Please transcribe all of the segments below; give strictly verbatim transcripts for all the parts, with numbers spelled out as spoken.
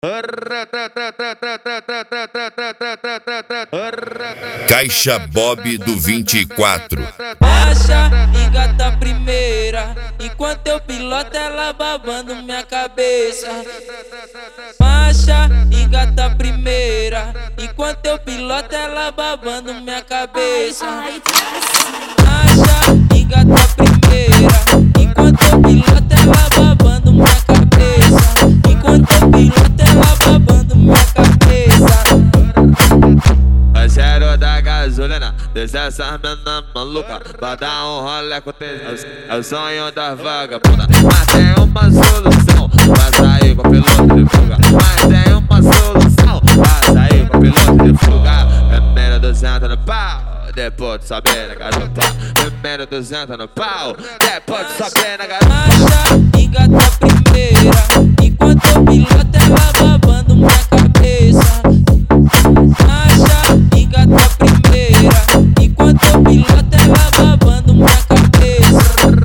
Caixa Bob do vinte e quatro. Baixa, engata a primeira, enquanto eu piloto ela babando minha cabeça. Baixa, engata a primeira, enquanto eu piloto ela babando minha cabeça. Baixa, engata a primeira, enquanto eu piloto ela babando minha cabeça. Enquanto eu piloto ela babando minha cabeça. É zero da gasolina, desce essas meninas malucas pra dar um rolê com tesão. É o sonho da vagabunda, mas tem uma solução pra sair com piloto de fuga. Mas tem uma solução pra sair com piloto de fuga. Primeiro duzentos no pau, depois de saber na garota. Primeiro duzentos no pau, depois de saber na garota. Baixa, engata a primeira, enquanto eu piloto ela babando minha cabeça. Baixa, engata a primeira, enquanto eu piloto ela babando minha cabeça.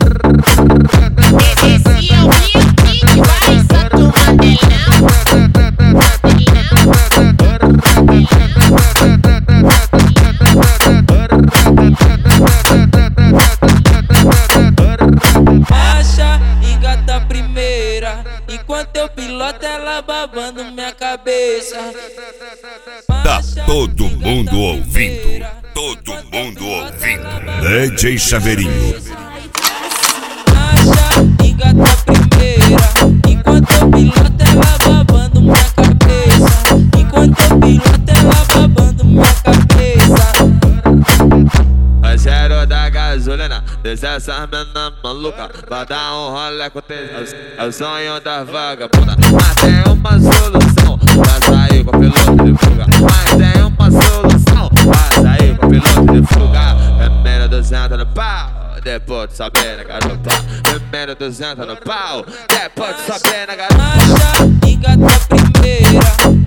Esse é o hit que vai só tu mandelão. Baixa, engata a primeira, enquanto eu piloto ela babando minha cabeça. Tá todo mundo ouvindo, todo mundo ouvindo. D J Chaveirinho. Baixa, engata a primeira, enquanto eu piloto ela babando minha cabeça. Enquanto eu piloto ela babando minha cabeça. É zero da gasolina, desce essas meninas malucas pra dar um rolê com tesão. É o sonho da vagabunda, mas tem uma solução pra sair com piloto de fuga. Mas tem uma solução pra sair com piloto de fuga. Primeiro duzentos no pau, depois de saber na garota. Primeiro duzentos no pau, depois de saber na garota. Baixa, engata a primeira,